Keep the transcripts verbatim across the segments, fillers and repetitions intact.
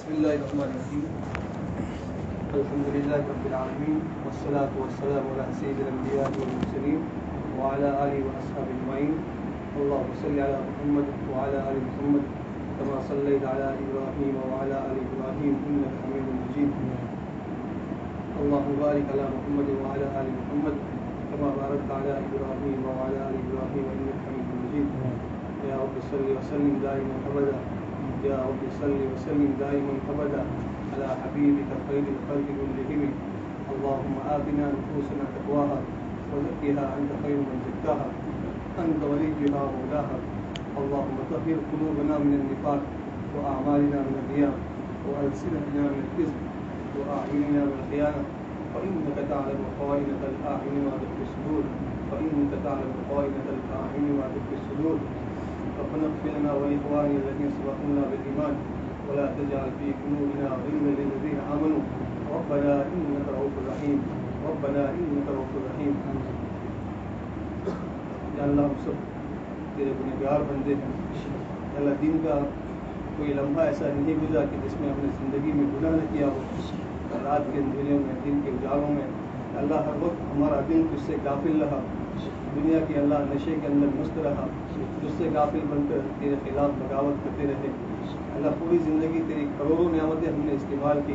بسم الله الرحمن الرحيم. الحمد لله رب العالمين والصلاة والسلام على سيد الأنبياء والمرسلين وعلى آله وأصحابه أجمعين. اللهم صل على محمد وعلى آل محمد كما صليت على إبراهيم وعلى آل إبراهيم إنك حميد مجيد. اللهم بارك على محمد وعلى آل محمد كما باركت على إبراهيم وعلى آل إبراهيم إنك حميد مجيد. يا رب صل وسلم دائما أبدا يا رب صل وسلم دائما أبدا على حبيبك خير الخلق كلهم. اللهم آتنا نفوسنا تقواها وزكها أنت خير من زكاها أنت وليها ومولاها. اللهم طهر قلوبنا من النفاق وأعمالنا من الرياء وألسنتنا من الكذب وأعيننا من الخيانة فإنك تعلم خائنة الأعين وما تخفي الصدور فإنك تعلم خائنة الأعين وما تخفي الصدور. ربنا اغفر لنا ولإخواننا الذين سبقونا بالإيمان ولا تجعل في قلوبنا غلا للذين آمنوا ربنا إنك رؤوف رحيم ربنا إنك رؤوف رحيم. یا اللہ ہم سب تیرے گنہگار بندے ہیں. اللہ دین کا کوئی لمحہ ایسا نہیں گزرا کہ جس میں ہم نے زندگی میں گناہ نہ کیا ہو. رات کے اندھیریوں میں دن کے اجالوں میں اللہ ہر وقت ہمارا دل تجھ سے غافل رہا. دنیا کی اللہ نشے کے اندر مست رہا. تجھ سے غافل بن کر تیرے خلاف بغاوت کرتے رہے. اللہ پوری زندگی تیری کروڑوں نعمتیں ہم نے استعمال کی.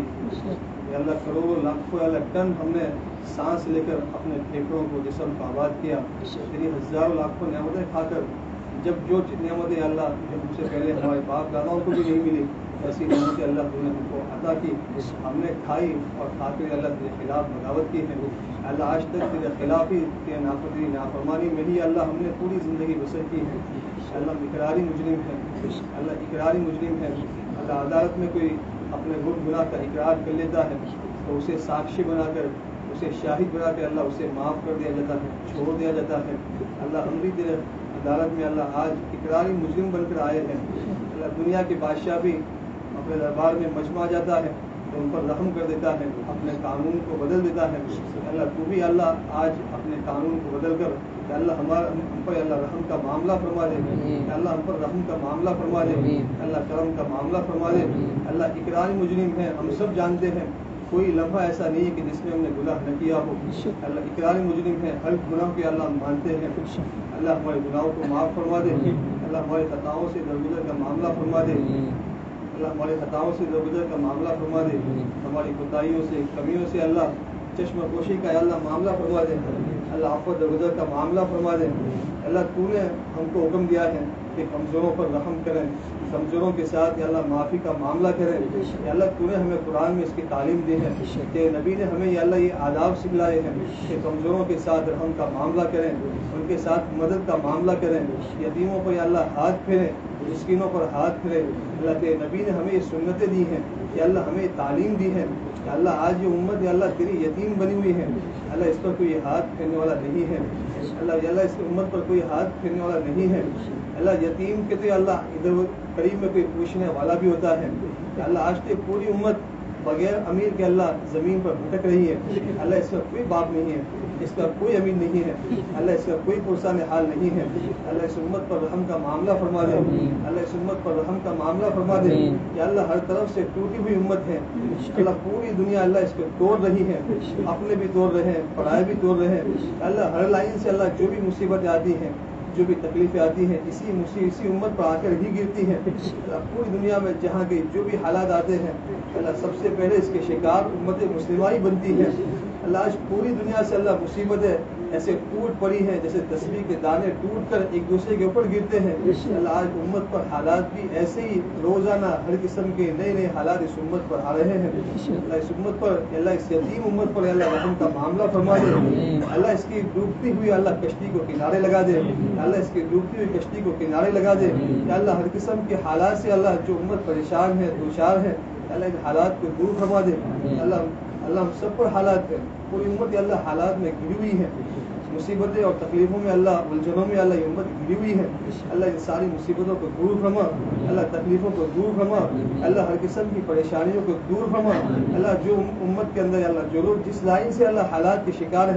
یا اللہ کروڑوں لاکھوں اللہ ٹن ہم نے سانس لے کر اپنے پھیپھڑوں کو جسم کو آباد کیا. تیری ہزاروں لاکھوں نعمتیں کھا کر جب جو نعمتیں اللہ جو ہم سے پہلے ہمارے باپ داداؤں کو بھی نہیں ملی ایسی نعمتیں اللہ نے ہم کو عطا کی. ہم نے کھائی اور کھا کر اللہ تیرے خلاف بغاوت کی ہے. اللہ آج تک تیرے خلاف ہی تیرے نافرمانی نافرمانی میں ہی اللہ ہم نے پوری زندگی بسر کی ہے. اللہ اقراری مجرم ہے. اللہ اقراری مجرم ہے. اللہ عدالت میں کوئی اپنے گناہ کا اقرار کر لیتا ہے تو اسے ساکشی بنا کر اسے شاہد بنا کر اللہ اسے معاف کر دیا جاتا ہے چھوڑ دیا جاتا ہے. اللہ ہم بھی تیرے عدالت میں اللہ آج اقراری مجرم بن کر آئے ہیں. اللہ دنیا کے بادشاہ بھی اپنے دربار میں مجمع جاتا ہے تو ان پر رحم کر دیتا ہے اپنے قانون کو بدل دیتا ہے. اللہ تو بھی اللہ آج اپنے قانون کو بدل کر اللہ ہمارا ہم پر اللہ رحم کا معاملہ فرما دے. اللہ ہم پر رحم کا معاملہ فرما دے. اللہ کرم کا معاملہ فرما دے. اللہ اقراری مجرم ہے ہم سب جانتے ہیں. کوئی لمحہ ایسا نہیں ہے کہ جس میں ہم نے گناہ نہ کیا ہو. اللہ اقراری مجرم ہے ہر گناہ کے اللہ ہم مانتے ہیں. اللہ ہمارے گناہوں کو معاف فرما دے. اللہ ہماری خطاؤں سے درگزر کا معاملہ فرما دے. اللہ ہمارے خطاؤں سے درگزر کا معاملہ فرما دے. ہماری کوتاہیوں سے کمیوں سے اللہ چشم پوشی کا اللہ معاملہ فرما دے. اللہ عفو درگزر کا معاملہ فرما دے. اللہ تو نے ہم کو حکم دیا ہے کہ کمزوروں پر رحم کریں کمزوروں کے ساتھ یا اللہ معافی کا معاملہ کریں. یا اللہ تو نے ہمیں قرآن میں اس کی تعلیم دی ہے کہ نبی نے ہمیں یا اللہ یہ آداب سکھلائے ہیں کہ کمزوروں کے ساتھ رحم کا معاملہ کریں ان کے ساتھ مدد کا معاملہ کریں یتیموں پر یا اللہ ہاتھ پھیریں مسکینوں پر ہاتھ پھیرے. اللہ کے نبی نے ہمیں یہ سنتیں دی ہیں یا اللہ ہمیں تعلیم دی ہے. یا اللہ آج یہ امت یا اللہ تیری یتیم بنی ہوئی ہے. اللہ اس پر کوئی ہاتھ پھیرنے والا نہیں ہے. اللہ یا اللہ اس امت پر کوئی ہاتھ پھیرنے والا نہیں ہے. اللہ یتیم کے تو اللہ ادھر قریب میں کوئی پوچھنے والا بھی ہوتا ہے. اللہ آج تو پوری امت بغیر امیر کے اللہ زمین پر بھٹک رہی ہے. اللہ اس کا کوئی باپ نہیں ہے اس کا کوئی امیر نہیں ہے. اللہ اس کا کوئی پرسان حال نہیں ہے. اللہ اس امت پر رحم کا معاملہ فرما دے. اللہ اس امت پر رحم کا معاملہ فرما دے. یا اللہ ہر طرف سے ٹوٹی ہوئی امت ہے. اللہ پوری دنیا اللہ اس کو توڑ رہی ہے. اپنے بھی توڑ رہے ہیں پرائے بھی توڑ رہے ہیں. اللہ ہر لائن سے اللہ جو بھی مصیبتیں آتی ہیں جو بھی تکلیفیں آتی ہیں اسی مصیبت اسی امت پر آ کر ہی گرتی ہیں. اللہ پوری دنیا میں جہاں کے جو بھی حالات آتے ہیں اللہ سب سے پہلے اس کے شکار امت مسلمہ ہی بنتی ہے. اللہ آج پوری دنیا سے اللہ مصیبتیں ایسے ٹوٹ پڑی ہیں جیسے تسبیح کے دانے ٹوٹ کر ایک دوسرے کے اوپر گرتے ہیں. اللہ آج امت پر حالات بھی ایسے ہی روزانہ ہر قسم کے نئے نئے حالات اس امت پر آ رہے ہیں. اللہ اس امت پر اللہ اس یتیم امت پر اللہ رحم کا معاملہ فرما دے. اللہ اس کی ڈوبتی ہوئی اللہ کشتی کو کنارے لگا دے. اللہ اس کی ڈوبتی ہوئی کشتی کو کنارے لگا دے. یا اللہ ہر قسم کے حالات سے اللہ جو امت پریشان ہے دوچار ہے اللہ ان حالات کو دور فرما دے. اللہ اللہ ہم سب پر حالات ہے پوری امت یا اللہ حالات میں گری ہوئی ہے. مصیبتیں اور تکلیفوں میں اللہ الجھنوں میں اللہ یہ امت گری ہوئی ہے. اللہ ان ساری مصیبتوں کو دور فرما. اللہ تکلیفوں کو دور فرما. اللہ ہر قسم کی پریشانیوں کو دور فرما. اللہ جو امت کے اندر اللہ جو لوگ جس لائن سے اللہ حالات کے شکار ہیں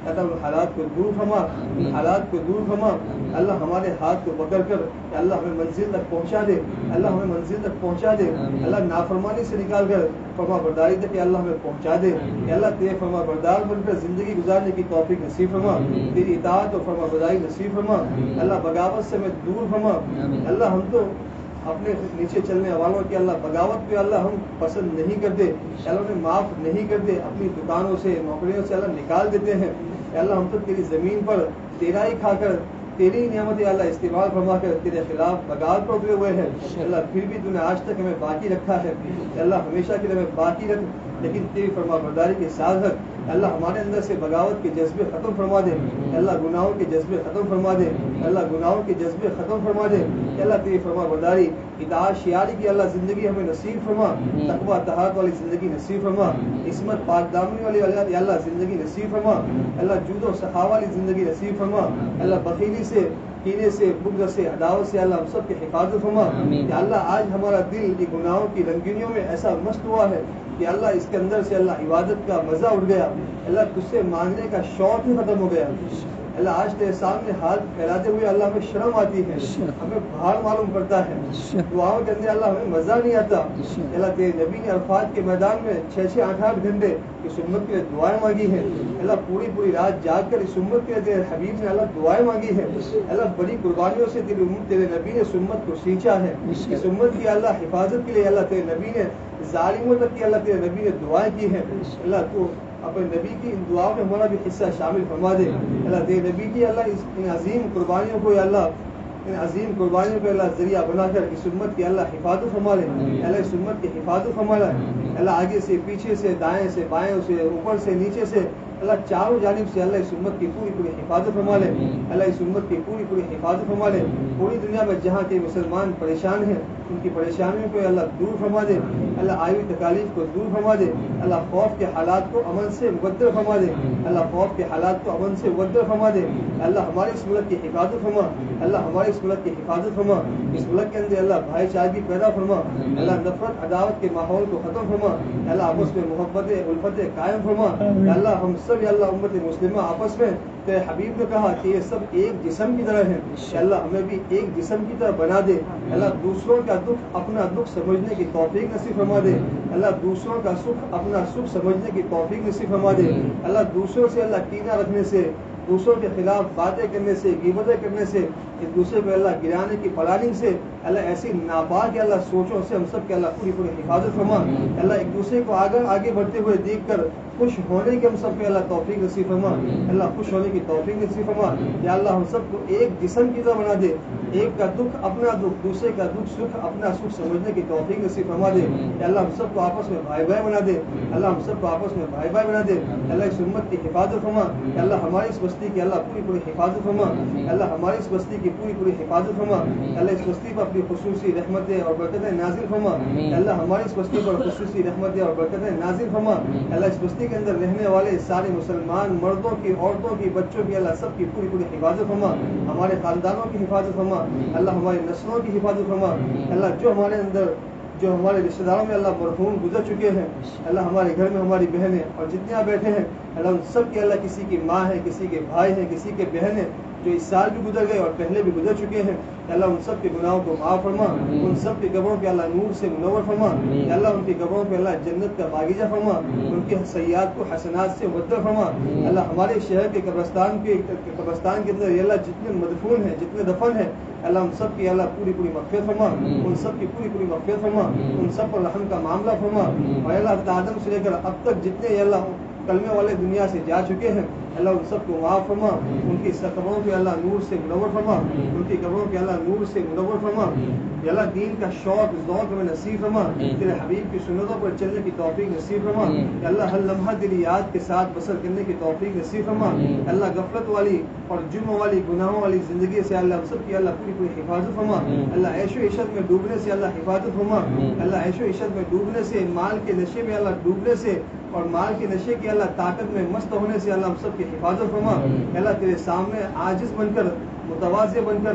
اللہ ان حالات کو دور فرما، حالات کو دور فرما اللہ ہمارے ہاتھ کو پکڑ کر کہ اللہ ہمیں منزل تک پہنچا دے، اللہ ہمیں منزل تک پہنچا دے، اللہ نافرمانی سے نکال کر فرما برداری تک کہ اللہ ہمیں پہنچا دے، کہ اللہ تیرے فرما بردار بن کر زندگی گزارنے کی توفیق نصیب فرما، تیری اطاعت اور فرما برداری نصیب فرما، اللہ بغاوت سے ہمیں دور فرما، اللہ ہم تو اپنے نیچے چلنے والوں کے اللہ بغاوت پہ اللہ ہم پسند نہیں کرتے، اللہ انہیں معاف نہیں کرتے، اپنی دکانوں سے نوکریوں سے اللہ نکال دیتے ہیں، کہ اللہ ہم تو تیری زمین پر تیرا ہی کھا کر تیری نعمت اللہ استعمال فرما کر تیرے خلاف بغاوت پر اترے ہوئے ہیں، اللہ پھر بھی تو نے آج تک ہمیں باقی رکھا ہے، اللہ ہمیشہ کے لیے ہمیں باقی رکھ، لیکن تیری فرما برداری کے ساتھ رکھ، اللہ ہمارے اندر سے بغاوت کے جذبے ختم فرما دے، اللہ گناہوں کے جذبے ختم فرما دے، اللہ گناہوں کے جذبے ختم فرما دے، اللہ تیری فرما برداری اطاعت شیاری کی اللہ زندگی ہمیں نصیب فرما، تقویٰ طہارت والی زندگی نصیب فرما، عصمت پاک دامنی والی اللہ زندگی نصیب فرما، اللہ جود و سخا والی زندگی نصیب فرما، اللہ بخیلی سے کینے سے بغض سے عداوت سے اللہ ہم سب کی حفاظت فرما، کہ اللہ آج ہمارا دل یہ گناہوں کی رنگینیوں میں ایسا مست ہوا ہے کہ اللہ اس کے اندر سے اللہ عبادت کا مزہ اٹھ گیا، اللہ تجھ سے مانگنے کا شوق ہی ختم ہو گیا، اللہ آج تیرے سامنے ہاتھ پھیلاتے ہوئے اللہ ہمیں شرم آتی ہے، ہمیں بھار معلوم پڑتا ہے، دعاؤں کے اندر اللہ ہمیں مزہ نہیں آتا، اللہ تیرے نبی نے عرفات کے میدان میں چھ چھ آٹھ آٹھ گھنٹے اس امت کے لیے دعائیں مانگی ہیں، اللہ پوری پوری رات جاگ کر اس امت کے لیے تیرے حبیب نے اللہ دعائیں مانگی ہیں، اللہ بڑی قربانیوں سے تیری امت تیرے نبی نے اس امت کو سینچا ہے، اس امت کی اللہ حفاظت کے لیے اللہ تیرے نبی نے ظالموں تک کی اللہ تیرے نبی نے دعائیں کی ہیں، اللہ تو اپنے نبی کی ان دعاؤں میں ہمارا بھی حصہ شامل فرما دے، اللہ تیرے نبی کی اللہ اس ان عظیم قربانیوں کو اللہ ان عظیم قربانیوں کو اللہ ذریعہ بنا کر اس امت کی اللہ حفاظت فرما لے، اللہ اس امت کی حفاظت فرما لے، اللہ آگے سے پیچھے سے دائیں سے بائیں سے اوپر سے نیچے سے اللہ چاروں جانب سے اللہ اس امت کی پوری پوری حفاظت فرما لے، اللہ اس امت کی پوری پوری حفاظت فرما لے، پوری دنیا میں جہاں کے مسلمان پریشان ہیں ان کی پریشانیوں کو اللہ دور فرما دے، اللہ آئی ہوئی تکالیف کو دور فرما دے، اللہ خوف کے حالات کو امن سے مبدل فرما دے، اللہ خوف کے حالات کو امن سے مبدل فرما دے، اللہ ہماری اس ملک کی حفاظت فرما، اللہ ہماری اس ملک کی حفاظت فرما، اس ملک کے اندر اللہ بھائی چارگی پیدا فرما، اللہ نفرت عداوت کے ماحول کو ختم فرما، اللہ آپس میں محبت الفت قائم فرما، اللہ ہم سب یا اللہ امت مسلمہ آپس میں تیرے حبیب نے کہا کہ یہ سب ایک جسم کی طرح ہیں، کہ اللہ ہمیں بھی ایک جسم کی طرح بنا دے، اللہ دوسروں کا دکھ اپنا دکھ سمجھنے کی توفیق نصیب فرما دے، اللہ دوسروں کا سکھ اپنا سکھ سمجھنے کی توفیق نصیب فرما دے، اللہ دوسروں سے اللہ کینہ رکھنے سے، دوسروں کے خلاف باتیں کرنے سے، غیبتیں کرنے سے، ایک دوسرے کو اللہ گرانے کی پلاننگ سے، اللہ ایسی ناپاک اللہ سوچوں سے ہم سب کے اللہ پوری پوری حفاظت فرما، اللہ ایک دوسرے کو آگے آگے بڑھتے ہوئے دیکھ کر خوش ہونے کی ہم سب کے اللہ توفیق نصیب فرما، اللہ خوش ہونے کی توفیق نصیب فرما، یا اللہ ہم سب کو ایک جسم کی طرح بنا دے، ایک کا دکھ اپنا دکھ، دوسرے کا دکھ سکھ اپنا سکھ سمجھنے کی توفیق نصیب فرما دے، یا اللہ ہم سب کو آپس میں بھائی بھائی بنا دے، اللہ ہم سب کو آپس میں بھائی بھائی بنا دے، اللہ اس امت کی حفاظت فرما، یا اللہ ہماری اس بستی کی اللہ پوری پوری حفاظت فرما، اللہ ہماری اس بستی کی پوری پوری حفاظت فرما، اللہ اس بستی پر اپنی خصوصی رحمتیں اور برکتیں نازل فرما، اللہ ہماری اس بستی پر خصوصی رحمتیں اور برکتیں نازل فرما، اللہ اس بستی کے اندر رہنے والے سارے مسلمان مردوں کی، عورتوں کی، بچوں کی اللہ سب کی پوری پوری حفاظت فرما، ہمارے خاندانوں کی حفاظت فرما، اللہ ہماری نسلوں کی حفاظت فرما، اللہ جو ہمارے اندر جو ہمارے رشتہ داروں میں اللہ مرحوم گزر چکے ہیں، اللہ ہمارے گھر میں ہماری بہنیں اور جتنے آپ بیٹھے ہیں اللہ ان سب کے اللہ کسی کی ماں ہے، کسی کے بھائی ہیں، کسی کے بہن ہیں جو اس سال بھی گزر گئے اور پہلے بھی گزر چکے ہیں، اللہ ان سب کے گناہوں کو معاف فرما، ان سب کے قبروں کے اللہ نور سے منور فرما، اللہ ان کی قبروں پہ اللہ جنت کا باغیچہ فرما، ان کے سیئات کو حسنات سے مبدل فرما، اللہ ہمارے شہر کے قبرستان کے قبرستان کے اندر اللہ جتنے مدفون ہیں، جتنے دفن ہیں اللہ ان سب کی اللہ پوری پوری مغفرت فرما، ان سب کی پوری پوری مغفرت فرما، ان سب پر رحم کا معاملہ فرما، اور اللہ آدم سے لے کر اب تک جتنے اللہ کلمے والے دنیا سے جا چکے ہیں اللہ ان سب کو معاف فرما، ان کی قبروں کے اللہ نور سے منور فرما، ان کی قبروں کے اللہ نور سے منور فرما، اللہ دین کا شوق ذوق میں نصیب فرما، تیرے حبیب کی سنتوں پر چلنے کی توفیق نصیب فرما، اللہ ہر لمحہ دل یاد کے ساتھ بسر کرنے کی توفیق نصیب فرما، اللہ غفلت والی اور جرم والی گناہوں والی زندگی سے اللہ ہم سب کی اللہ پوری پوری حفاظت فرما، اللہ عیش و عشرت میں ڈوبنے سے اللہ حفاظت فرما، اللہ عیش و عشرت میں ڈوبنے سے، مال کے نشے میں اللہ ڈوبنے سے اور مال کے نشے کی اللہ طاقت میں مست ہونے سے اللہ ہم سب کی حفاظت فرما، اللہ تیرے سامنے عاجز بن کر، متواضع بن کر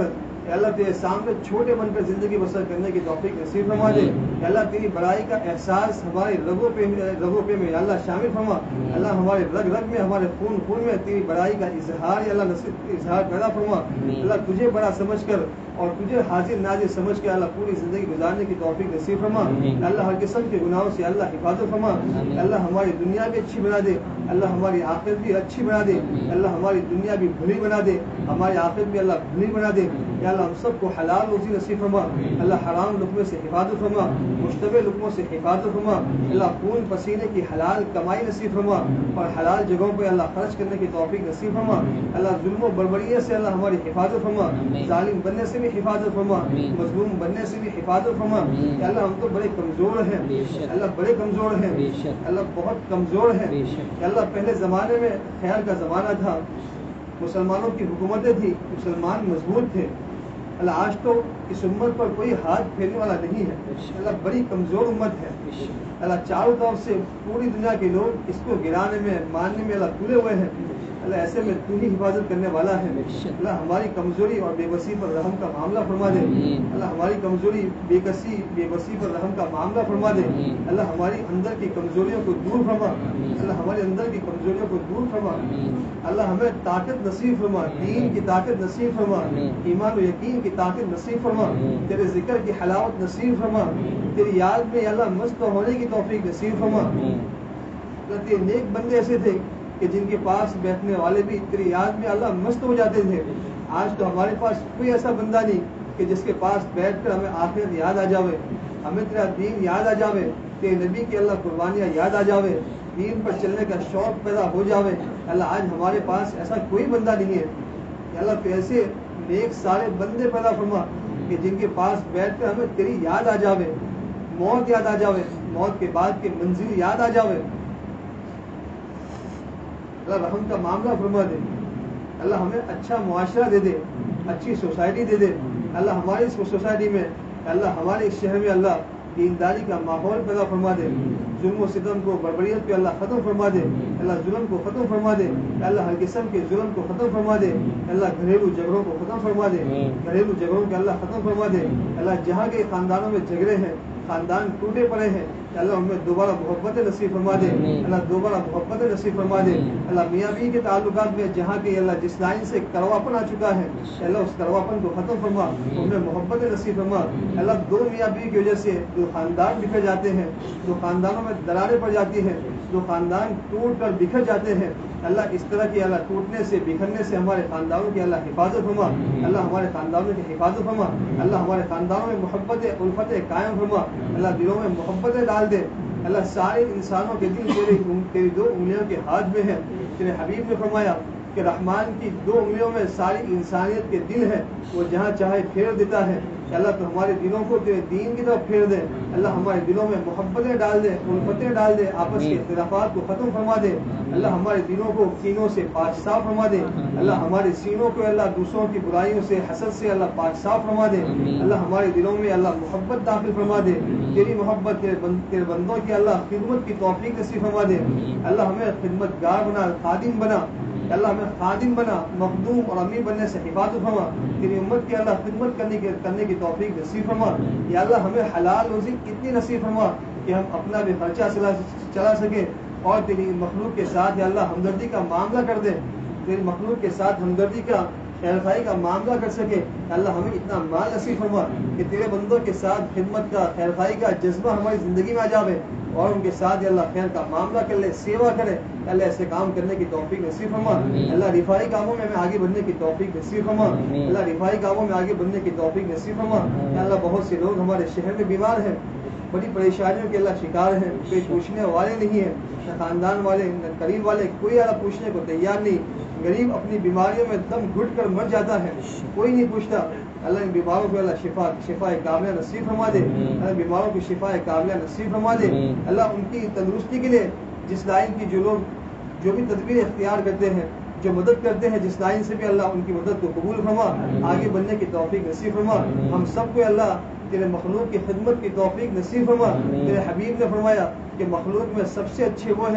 کہ اللہ تیرے سامنے چھوٹے بن کر زندگی بسر کرنے کی توفیق نصیب فرما دے. کہ اللہ تیری بڑائی کا احساس ہمارے رگوں پہ رگوں پہ میں اللہ شامل فرما. اللہ ہمارے رگ رگ میں ہمارے خون خون میں تیری بڑائی کا اظہار یا اللہ نصیب اظہار پیدا فرما. اللہ تجھے بڑا سمجھ کر اور تجھے حاضر ناظر سمجھ کے اللہ پوری زندگی گزارنے کی توفیق نصیب فرما. اللہ ہر قسم کے گناہوں سے اللہ حفاظت فرما. اللہ ہماری دنیا بھی اچھی بنا دے, اللہ ہماری آخرت بھی اچھی بنا دے, اللہ ہماری دنیا بھی بھلی بنا دے, ہماری آخرت بھی اللہ بھلی بنا دے. یا اللہ ہم سب کو حلال روزی نصیب فرما. اللہ حرام لقمے سے حفاظت فرما, مشتبہ لقموں سے حفاظت فرما. اللہ خون پسینے کی حلال کمائی نصیب فرما اور حلال جگہوں پہ اللہ خرچ کرنے کی توفیق نصیب فرما. اللہ ظلم و بربریے سے اللہ ہماری حفاظت فرما, ظالم بننے سے بھی حفاظت فرما, مظلوم بننے سے بھی حفاظت فرما. کہ اللہ ہم تو بڑے کمزور ہیں, اللہ بڑے کمزور ہیں, اللہ بہت کمزور ہیں. کہ اللہ پہلے زمانے میں خیال کا زمانہ تھا, مسلمانوں کی حکومتیں تھی, مسلمان مضبوط تھے. اللہ آج تو اس امت پر کوئی ہاتھ پھیرنے والا نہیں ہے. اللہ بڑی کمزور امت ہے. اللہ چاروں طرف سے پوری دنیا کے لوگ اس کو گرانے میں ماننے میں اللہ تلے ہوئے ہیں. اللہ ایسے میں تو ہی حفاظت کرنے والا ہے. اللہ ہماری کمزوری اور بے بسی پر رحم کا معاملہ فرما دے. اللہ ہماری کمزوری بے کسی بے بسی پر رحم کا معاملہ فرما دے. اللہ ہماری اندر کی کمزوریوں کو دور فرما. اللہ ہمارے اندر کی کمزوریوں کو دور فرما. اللہ ہمیں طاقت نصیب فرما, دین کی طاقت نصیب فرما, ایمان و یقین کی طاقت نصیب فرما, تیرے ذکر کی حلاوت نصیب فرما, تیری یاد میں اللہ مست ہونے کی توفیق نصیب فرما. اللہ تیرے نیک بندے ایسے تھے کہ جن کے پاس بیٹھنے والے بھی تیری یاد میں اللہ مست ہو جاتے تھے. آج تو ہمارے پاس کوئی ایسا بندہ نہیں کہ جس کے پاس بیٹھ کر ہمیں آخرت یاد آ جاوے, ہمیں تیرا دین یاد آ جاوے, تیرے نبی کی اللہ قربانیاں یاد آ جاوے, دین پر چلنے کا شوق پیدا ہو جاوے. اللہ آج ہمارے پاس ایسا کوئی بندہ نہیں ہے. کہ اللہ تو ایسے نیک سارے بندے پیدا فرما کہ جن کے پاس بیٹھ کر ہمیں تیری یاد آ جاوے, موت یاد آ جاوے, موت کے بعد کی منزل یاد آ جاوے. اللہ رحم کا معاملہ فرما دے. اللہ ہمیں اچھا معاشرہ دے دے, اچھی سوسائٹی دے دے. اللہ ہماری اس سوسائٹی میں, اللہ ہمارے اس شہر میں اللہ دینداری کا ماحول پیدا فرما دے. ظلم و ستم کو بربریت پہ اللہ ختم فرما دے. اللہ ظلم کو ختم فرما دے. اللہ ہر قسم کے ظلم کو ختم فرما دے. اللہ گھریلو جھگڑوں کو ختم فرما دے. گھریلو جھگڑوں کے اللہ ختم فرما دے. اللہ جہاں کے خاندانوں میں جھگڑے ہیں, خاندان ٹوٹے پڑے ہیں, اللہ ان میں دوبارہ محبت نصیب فرما دے. اللہ دوبارہ محبت نصیب فرما دے. اللہ میاں بیوی کے تعلقات میں جہاں کے اللہ جس لائن سے کرواپن آ چکا ہے, اللہ اس کرواپن کو ختم فرما, ان میں محبت نصیب فرما. اللہ دو میاں بیوی کی وجہ سے دو خاندان بکھر جاتے ہیں, دو خاندانوں میں دراریں پڑ جاتی ہیں, دو خاندان ٹوٹ کر بکھر جاتے ہیں. اللہ اس طرح کی اللہ ٹوٹنے سے بکھرنے سے ہمارے خاندانوں کی اللہ حفاظت فرما. اللہ ہمارے خاندانوں کی حفاظت فرما. اللہ ہمارے خاندانوں میں محبت الفت قائم فرما. اللہ دلوں میں محبتیں ڈال دے. اللہ سارے انسانوں کے دل تیرے تیری دو انگلیوں کے ہاتھ میں ہے. تیرے حبیب نے فرمایا کہ رحمان کی دو انگلیوں میں ساری انسانیت کے دل ہے, وہ جہاں چاہے پھیر دیتا ہے. اللہ تو ہمارے دلوں کو تیرے دین کی طرف پھیر دے. اللہ ہمارے دلوں میں محبتیں ڈال دے, الفتیں ڈال دے, آپس کے اختلافات کو ختم فرما دے. اللہ ہمارے دلوں کو کینوں سے پاک صاف فرما دے. اللہ ہمارے سینوں کو اللہ دوسروں کی برائیوں سے حسد سے اللہ پاک صاف فرما دے. اللہ ہمارے دلوں میں اللہ محبت داخل فرما دے. تیری محبت تیرے بندوں کی اللہ خدمت کی توفیق نصیب فرما دے. اللہ ہمیں خدمت گار بنا, خادم بنا. اللہ ہمیں خادم بنا, مخدوم اور امیر بننے سے حفاظت فرما. تیری امت کی اللہ خدمت کرنے کی کرنے کی توفیق نصیب فرما. یا اللہ ہمیں حلال روزی اتنی نصیب فرما کہ ہم اپنا بھی خرچہ چلا چلا سکیں, اور تیری مخلوق کے ساتھ یا اللہ ہمدردی کا معاملہ کر دے. تیری مخلوق کے ساتھ ہمدردی کا خیر خواہی کا معاملہ کر سکے. اللہ ہمیں اتنا مال نصیب فرما کہ تیرے بندوں کے ساتھ خدمت کا, خیر خواہی کا جذبہ ہماری زندگی میں آ جاوے, اور ان کے ساتھ اللہ خیر کا معاملہ کر لے, سیوا کرے. اللہ ایسے کام کرنے کی توفیق نصیب فرما. اللہ رفائی کاموں میں ہمیں آگے بڑھنے کی توفیق نصیب فرما. اللہ رفائی کاموں میں آگے بڑھنے کی توفیق نصیب فرما. اللہ بہت سے لوگ ہمارے شہر میں بیمار ہیں, بڑی پریشانیوں کے اللہ شکار ہیں, کوئی پوچھنے والے نہیں ہیں, نہ خاندان والے نہ قریب والے, کوئی اللہ پوچھنے کو تیار نہیں. غریب اپنی بیماریوں میں دم گھٹ کر مر جاتا ہے, کوئی نہیں پوچھتا. اللہ ان بیماروں کو اللہ شفا شفا کاملہ نصیب فرما دے. اللہ بیماروں کی شفا کاملہ نصیب فرما دے. اللہ ان کی تندرستی کے لیے جس لائن کی جو لوگ جو بھی تدبیر اختیار کرتے ہیں, جو مدد کرتے ہیں جس لائن سے بھی, اللہ ان کی مدد کو قبول فرما, آگے بڑھنے کی توفیق نصیب فرما. ہم سب کو اللہ تیرے مخلوق کی خدمت کی توفیق نصیب فرما. تیرے حبیب نے فرمایا کہ مخلوق میں سب سے اچھے وہ ہیں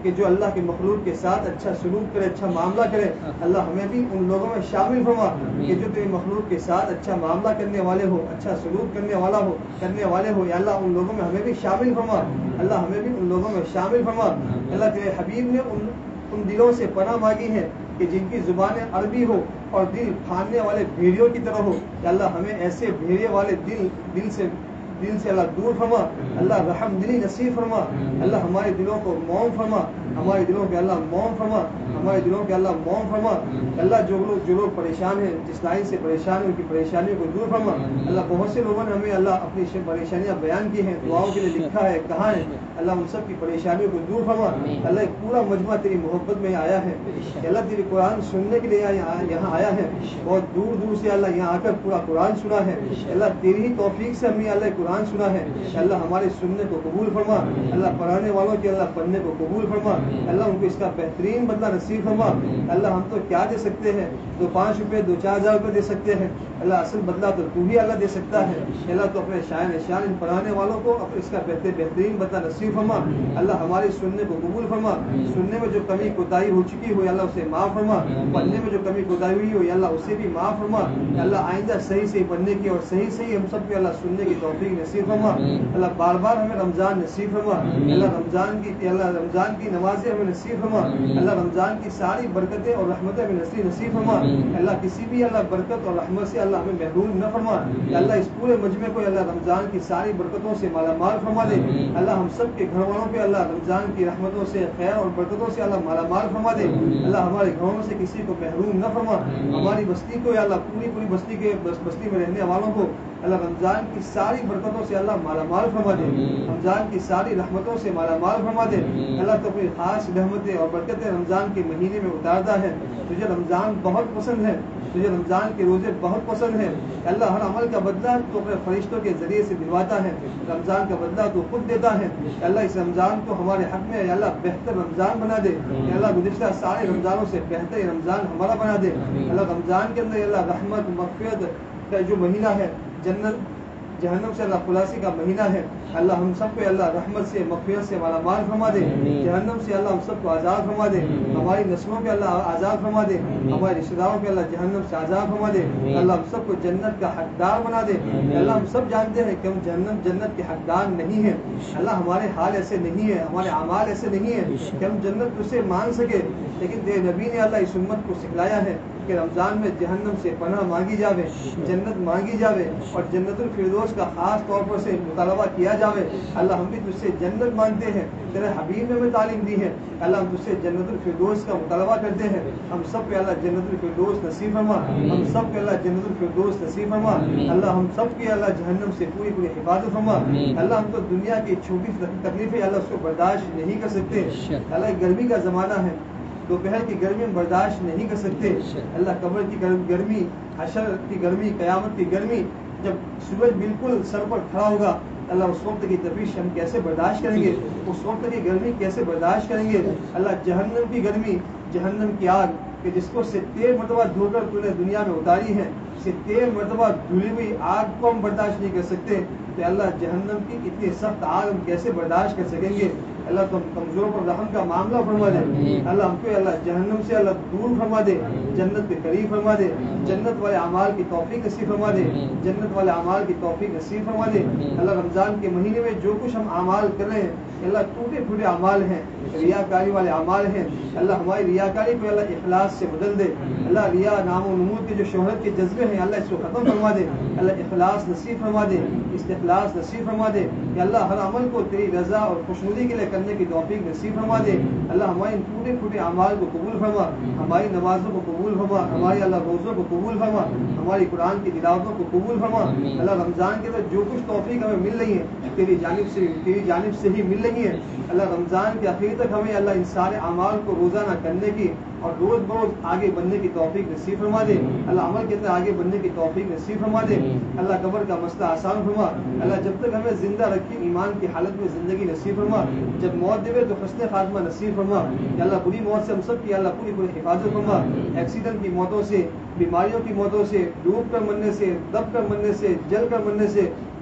کہ جو اللہ کے مخلوق کے ساتھ اچھا سلوک کرے، اچھا معاملہ کرے، اللہ ہمیں بھی ان لوگوں میں شامل فرما کہ جو تیرے مخلوق کے ساتھ اچھا معاملہ کرنے والے ہو، اچھا سلوک کرنے والا ہو کرنے والے ہو یا اللہ ان لوگوں میں ہمیں بھی شامل فرما، اللہ ہمیں بھی ان لوگوں میں شامل فرما۔ اللہ تیرے حبیب نے ان ان دلوں سے پناہ مانگی ہے کہ جن کی زبان عربی ہو اور دل پھاڑنے والے بھیڑیوں کی طرح ہو، کہ اللہ ہمیں ایسے بھیڑے والے دل دل سے دل سے اللہ دور فرما، اللہ رحم دلی نصیب فرما، اللہ ہمارے دلوں کو موم فرما، ہمارے دلوں کے اللہ موم فرما، ہمارے دلوں کے اللہ موم فرما۔ اللہ جو لوگ جو لوگ پریشان ہیں، جس لائن سے پریشان ہیں، ان کی پریشانیوں کو دور فرما۔ اللہ بہت سے لوگوں نے ہمیں اللہ اپنی پریشانیاں بیان کی ہیں، دعاؤں کے لیے لکھا ہے، کہا ہے، اللہ ان سب کی پریشانیوں کو دور فرما۔ اللہ ایک پورا مجمع تیری محبت میں آیا ہے کہ اللہ تیری قرآن سننے کے لیے یہاں آیا ہے، بہت دور دور سے اللہ یہاں آ کر پورا قرآن سنا ہے۔ اللہ تیری ہی توفیق سے ہمیں اللہ قرآن سنا ہے، اللہ ہمارے سننے کو قبول فرما، اللہ پڑھانے والوں کے اللہ پڑھنے کو قبول فرما، اللہ ان کو اس کا بہترین بدلہ نصیب فرما۔ اللہ ہم تو کیا دے سکتے ہیں، دو پانچ روپے دو چار ہزار روپے دے سکتے ہیں، اللہ اصل بدلہ تو تو ہی اللہ دے سکتا ہے۔ اللہ تو اپنے شاعر شان ان پڑھانے والوں کو اس کا بہترین بدلہ نصیب فرما۔ اللہ ہمارے سننے کو قبول فرما، سننے میں جو کمی کوتاہی ہو چکی ہو اللہ اسے معاف فرما، پڑھنے میں جو کمی کوتاہی ہوئی ہو اللہ اسے بھی معاف فرما۔ اللہ آئندہ صحیح صحیح پڑھنے کی اور صحیح صحیح ہم سب کو اللہ سننے کی توفیق نصیب فرما۔ اللہ بار بار ہمیں رمضان نصیب فرما، اللہ رمضان کی اللہ رمضان کی نمازیں ہمیں نصیب فرما، اللہ رمضان کی ساری برکتیں اور رحمتیں ہمیں نصیب نصیب فرما۔ اللہ کسی بھی اللہ برکت اور رحمت سے اللہ ہمیں محروم نہ فرما، اللہ اس پورے مجمع کو اللہ رمضان کی ساری برکتوں سے مالا مال فرما دے۔ اللہ ہم سب کے گھر والوں پہ اللہ رمضان کی رحمتوں سے خیر اور برکتوں سے اللہ مالا مال فرما دے۔ اللہ ہمارے گھروں میں سے کسی کو محروم نہ فرما، ہماری بستی کو اللہ پوری پوری بستی کے بستی میں رہنے والوں کو اللہ رمضان کی ساری برکتوں سے اللہ مالا مال فرما دے، رمضان کی ساری رحمتوں سے مالا مال فرما دے۔ اللہ تو اپنی خاص رحمتیں اور برکتیں رمضان کے مہینے میں اتارتا ہے۔ تجھے رمضان بہت پسند ہے، تجھے رمضان کے روزے بہت پسند ہیں۔ اللہ ہر عمل کا بدلہ تو اپنے فرشتوں کے ذریعے سے دلواتا ہے، رمضان کا بدلہ تو خود دیتا ہے۔ اللہ اس رمضان کو ہمارے حق میں اللہ بہتر رمضان بنا دے، اللہ گزشتہ سارے رمضانوں سے بہتر رمضان ہمارا بنا دے۔ اللہ رمضان کے اندر اللہ رحمت مغفرت کا جو مہینہ ہے، جنت جہنم سے اللہ خلاصی کا مہینہ ہے، اللہ ہم سب کو اللہ رحمت سے مغفرت سے مالا مال فرما دے، جہنم سے اللہ ہم سب کو آزاد فرما دے، ہماری نسلوں کے اللہ آزاد فرما دے، ہمارے رشتہ داروں کے اللہ جہنم سے آزاد فرما دے، اللہ ہم سب کو جنت کا حقدار بنا دے۔ اللہ ہم سب جانتے ہیں کہ ہم جہنم جنت کے حقدار نہیں ہیں، اللہ ہمارے حال ایسے نہیں ہیں، ہمارے اعمال ایسے نہیں ہیں کہ ہم جنت اسے مان سکے، لیکن تیرے نبی نے اللہ اس امت کو سکھلایا ہے کہ رمضان میں جہنم سے پناہ مانگی جاوے، جنت مانگی جاوے اور جنت الفردوس کا خاص طور پر سے مطالبہ کیا جاوے۔ اللہ ہم بھی تجھ سے جنت مانگتے ہیں، تیرے حبیب نے ہمیں تعلیم دی ہے، اللہ ہم تجھ سے جنت الفردوس کا مطالبہ کرتے ہیں۔ ہم سب پہ اللہ جنت الفردوس نصیب فرما، ہم سب پہ اللہ جنت الفردوس نصیب فرما، اللہ ہم سب کی اللہ جہنم سے پوری پوری حفاظت فرما۔ اللہ ہم تو دنیا کی چھوٹی تکلیفیں اللہ اس کو برداشت نہیں کر سکتے، اللہ گرمی کا زمانہ ہے، دوپہر کی گرمی ہم برداشت نہیں کر سکتے، اللہ قبر کی گرمی، حشر کی گرمی، قیامت کی گرمی، جب سورج بالکل سر پر کھڑا ہوگا اللہ اس وقت کی تپش ہم کیسے برداشت کریں گے، اس وقت کی گرمی کیسے برداشت کریں گے۔ اللہ جہنم کی گرمی، جہنم کی آگ کہ جس کو ستر مرتبہ دھو کر تو نے دنیا میں اتاری ہے، ستر مرتبہ دھلی ہوئی آگ کو ہم برداشت نہیں کر سکتے، تو اللہ جہنم کی اتنی سخت آگ ہم کیسے برداشت کر سکیں گے۔ اللہ تم کمزور پر رحم کا معاملہ فرما دے، اللہ ہم کو اللہ جہنم سے اللہ دور فرما دے، جنت کے قریب فرما دے، جنت والے اعمال کی توفیق نصیب فرما دے، جنت والے اعمال کی توفیق نصیب فرما دے۔ اللہ رمضان کے مہینے میں جو کچھ ہم اعمال کر رہے ہیں اللہ ٹوٹے پھوٹے اعمال ہیں، ریاکاری والے اعمال ہیں، اللہ ہماری ریاکاری کو اللہ اخلاص سے بدل دے، اللہ ریا نام و نمود کے جو شہرت کے جذبے ہیں اللہ اس کو ختم فرما دے، اللہ اخلاص نصیب فرما دے، استخلاص نصیب فرما دے کہ اللہ ہر عمل کو تیری رضا اور خوشنودی کے لیے کرنے کی توفیق نصیب فرما دے۔ اللہ ہمارے ٹوٹے پھوٹے اعمال کو قبول فرما، ہماری نمازوں کو قبول فرما، ہمارے اللہ روزوں کو قبول فرما، ہماری قرآن کی تلاوتوں کو قبول فرما۔ اللہ رمضان کے اندر جو کچھ توفیق ہمیں مل رہی ہے تیری جانب سے تیری جانب سے ہی مل رہی ہے، اللہ رمضان کے آخر تک ہمیں اللہ ان سارے اعمال کو روزانہ کرنے کی اور روز بروز آگے بڑھنے کی توفیق نصیب فرما دے، اللہ عمل کے اندر آگے بڑھنے کی توفیق نصیب فرما دے، اللہ قبر کا مسئلہ آسان فرما، اللہ جب تک ہمیں زندہ رکھی ایمان کی حالت میں زندگی نصیب فرما، جب موت دے تو حسن خاتمہ نصیب فرما، یا اللہ بری موت سے ہم سب کی اللہ پوری پوری حفاظت فرما، ایکسیڈنٹ کی موتوں سے، بیماریوں کی موتوں سے، ڈوب کر مرنے سے، دب کر مرنے سے، جل کر مرنے سے،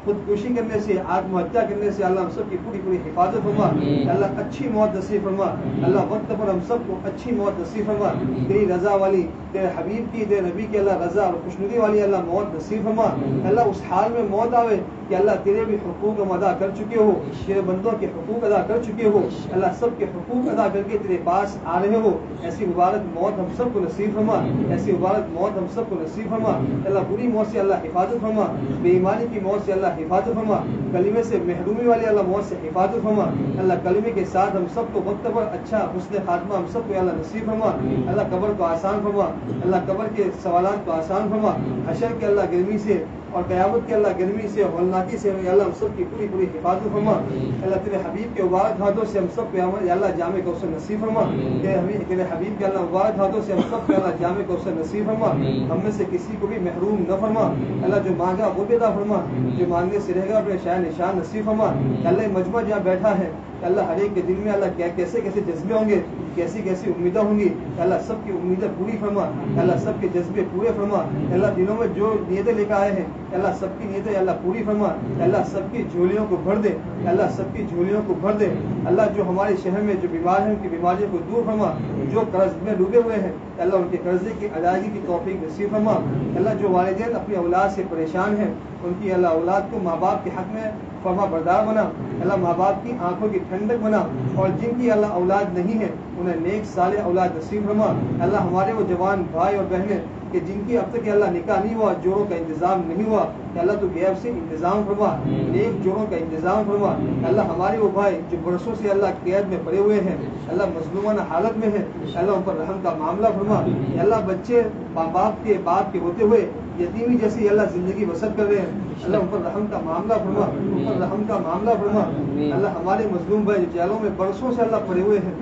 خودکشی کرنے سے، آتمہتیا کرنے سے اللہ ہم سب کی پوری پوری حفاظت فرما، اللہ اچھی موت نصیب فرما، اللہ وقت پر ہم سب کو اچھی موت نصیب فرما، تیری رضا والی، تیرے حبیب کی، تیرے نبی کی اللہ رضا اور خوشنودی والی اللہ موت نصیب فرما، اللہ اس حال میں موت آوے کہ اللہ تیرے بھی حقوق ہم ادا کر چکے ہو، تیرے بندوں کے حقوق ادا کر چکے ہو، اللہ سب کے حقوق ادا کر کے تیرے پاس آ رہے ہو، ایسی مبارک موت ہم سب کو نصیب فرما، ایسی مبارک موت ہم سب کو نصیب فرما، اللہ بری موت سے اللہ حفاظت فرما، بے ایمانی کی موت سے اللہ حفاظت فرما، کلمے سے محرومی والی اللہ موت سے حفاظت فرما، اللہ کلمے کے ساتھ ہم سب کو وقت پر اچھا حسن خاتمہ ہم سب کو اللہ نصیب فرما، اللہ قبر کو آسان فرما، اللہ قبر کے سوالات کو آسان فرما، حشر کے اللہ گرمی سے اور قیامت کے اللہ گرمی سے ہولناکی سے اللہ ہم سب کی پوری پوری حفاظت فرما، اللہ تیرے حبیب کے مبارک ہاتھوں سے ہم سب کو اللہ جامع کوثر نصیب فرما، تیرے حبیب تیرے حبیب کے اللہ مبارک ہاتھوں سے ہم سب کو اللہ جامع کوثر نصیب فرما، ہم میں سے کسی کو بھی محروم نہ فرما، اللہ جو مانگا وہ بھی عطا فرما، جو مانگنے سے رہے گا اپنے شاہ نشان نصیب فرما، اللہ مجمع جہاں بیٹھا ہے اللہ ہر ایک کے دل میں اللہ کیا کیسے کیسے جذبے ہوں گے، کیسی کیسی امیدیں ہوں گی، اللہ سب کی امیدیں پوری فرما، اللہ سب کے جذبے پورے فرما، اللہ دلوں میں جو نیتیں لے کر آئے ہیں اللہ سب کی نیتیں اللہ پوری فرما، اللہ سب کی جھولیوں کو بھر دے، اللہ سب کی جھولیوں کو بھر دے، اللہ جو ہمارے شہر میں جو بیمار ہیں ان کی بیماریوں کو دور فرما، جو قرض میں ڈوبے ہوئے ہیں اللہ ان کے قرضے کی ادائیگی کی توفیق نصیب فرما، اللہ جو والدین اپنی اولاد سے پریشان ہیں ان کی اللہ اولاد کو ماں باپ کے حق میں فرما بردار بنا، اللہ ماں باپ کی آنکھوں کی ٹھنڈک بنا، اور جن کی اللہ اولاد نہیں ہے انہیں نیک صالح اولاد نصیب فرما، اللہ ہمارے وہ جوان بھائی اور بہنیں کہ جن کی اب تک اللہ نکاح نہیں ہوا، جوڑوں کا انتظام نہیں ہوا، کہ اللہ تو غیب سے انتظام فرما، نیک جوڑوں کا انتظام فرما، اللہ ہمارے وہ بھائی جو برسوں سے اللہ قید میں پڑے ہوئے ہیں اللہ مظلومانہ حالت میں ہیں اللہ ان پر رحم کا معاملہ فرما، اللہ بچے ماں باپ کے باپ کے ہوتے ہوئے یتیمی جیسی اللہ زندگی بسر کر رہے ہیں اللہ ان پر رحم کا معاملہ فرما، ان پر رحم کا معاملہ فرما، اللہ ہمارے مظلوم بھائی جو جیلوں میں برسوں سے اللہ پڑے ہوئے ہیں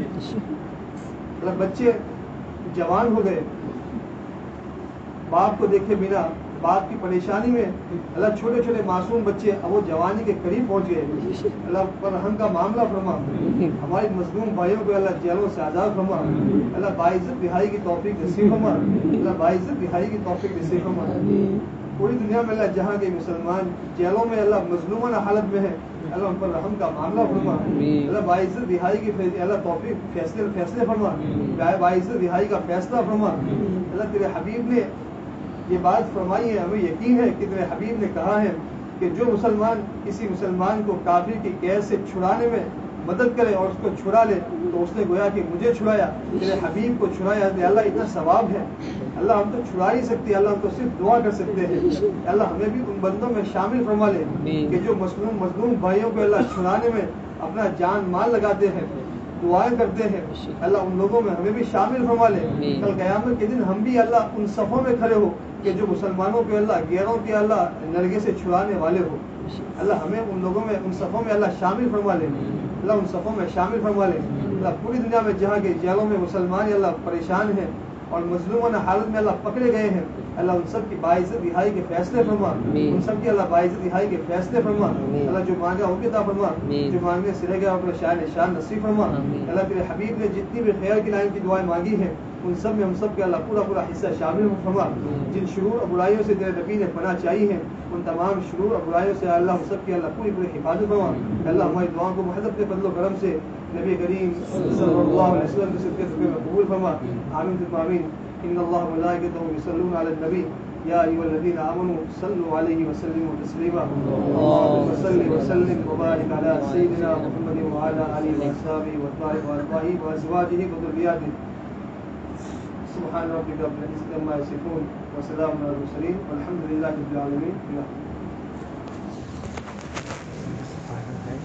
اللہ بچے جوان ہو گئے باپ کو دیکھے بنا، باپ کی پریشانی میں اللہ چھوٹے چھوٹے معصوم بچے اب وہ جوانی کے قریب پہنچ گئے اللہ پر رحم کا معاملہ فرما، ہمارے مظلوم بھائیوں کو اللہ جیلوں سے آزاد فرما، اللہ باعزت رہائی کی توفیق نصیب فرما، اللہ باعزت رہائی کی توفیق نصیب فرما، پوری دنیا میں اللہ جہاں کے مسلمان جیلوں میں اللہ مظلومانہ حالت میں ہے اللہ ان پر رحم کا معاملہ فرما، اللہ باعزت رہائی کی اللہ توفیق فیصلے فیصلے فرما، باعزت رہائی کا فیصلہ فرما، اللہ تیرے حبیب نے یہ بات فرمائی ہے، ہمیں یقین ہے کہ تیرے حبیب نے کہا ہے کہ جو مسلمان کسی مسلمان کو کافر کی قید سے چھڑانے میں مدد کرے اور اس کو چھڑا لے تو اس نے گویا کہ مجھے چھڑایا، تیرے حبیب کو چھڑایا، اللہ اتنا ثواب ہے، اللہ ہم تو چھڑا نہیں سکتے، اللہ ہم تو صرف دعا کر سکتے ہیں، اللہ ہمیں بھی ان بندوں میں شامل فرما لے کہ جو مظلوم مظلوم بھائیوں کو اللہ چھڑانے میں اپنا جان مال لگاتے ہیں، دعائیں کرتے ہیں، اللہ ان لوگوں میں ہمیں بھی شامل فرما لے، کل قیامت کے دن ہم بھی اللہ ان صفوں میں کھڑے ہو کہ جو مسلمانوں کو اللہ غیروں کے اللہ نرگے سے چھڑانے والے ہو، اللہ ہمیں ان لوگوں میں ان صفوں میں اللہ شامل فرما لے، اللہ ان صفوں میں شامل فرما لے، اللہ پوری دنیا میں جہاں کے جیلوں میں مسلمان اللہ پریشان ہیں اور مظلومانہ حالت میں اللہ پکڑے گئے ہیں اللہ ان سب کی باعزت رہائی کے فیصلے فرما، ان سب کی اللہ باعزت رہائی کے فیصلے فرما، اللہ جو مانگا وہ بھی عطا فرما، جو مانگنے سے رہ گیا اپنے شاہ نشان نصیب فرما، اللہ تیرے حبیب نے جتنی بھی خیر کی لائن کی دعائیں مانگی ہیں ان سب میں ہم سب کے اللہ پورا پورا حصہ شامل فرما، جن شرور اور برائیوں سے تیرے نبی نے پناہ چاہی ہے ان تمام شرور اور برائیوں سے اللہ ہم سب کی اللہ پوری پوری حفاظت فرما، اللہ ہماری دعاؤں کو محض اپنے فضل و کرم سے نبی کریم صلی اللہ علیہ وسلم کے صدقے میں قبول فرما، آمین ثم آمین۔ ان اللہ وملائکتہ یصلون علی النبی یا ایھا الذین آمنوا صلوا علیہ وسلموا تسلیما، اللهم صل وسلم وبارک علی سیدنا محمد وعلی آلہ وصحبہ وأزواجہ وأزواجہ وذریاتہ، سبحان ربک رب العزۃ عما یصفون وسلام علی المرسلین والحمد للہ رب العالمین۔